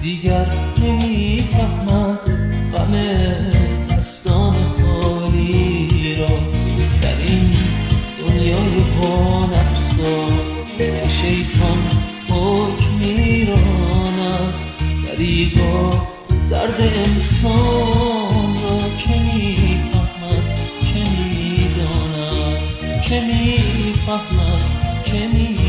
دیگر نمیفهمم غم دستان خالی را در این دنیای بانفسا که شیطان حکم میراند. دریغا درد انسان را که میفهمد که میداند، که میفهمد که میداند.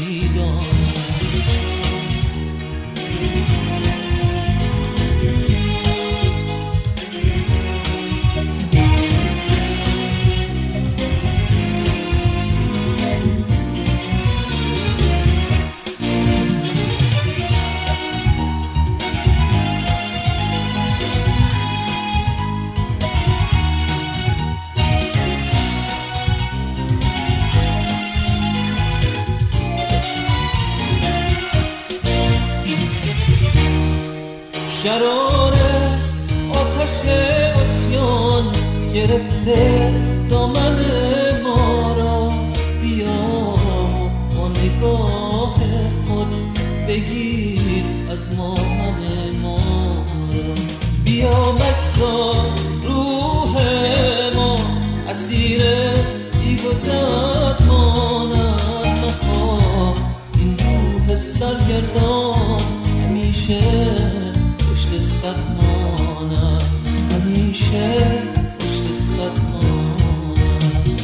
شرار آتش عصیان گرفته دامن ما را، بیا با نگاه خود بگیر از ما من ما را. بیا مگذار روح ما اسیر دیو و درد ماند، مخواه این روح سرگردان همیشه صد ماند، همیشه پشت صد ماند.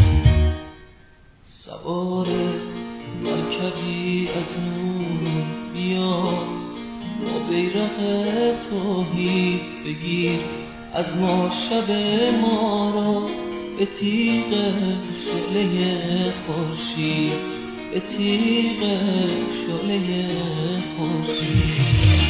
سوار مرکبی از نور بیا با بیرق توحید بگیر از ما شب ما را به تیغ شعله خورشید، به تیغ شعله خورشید.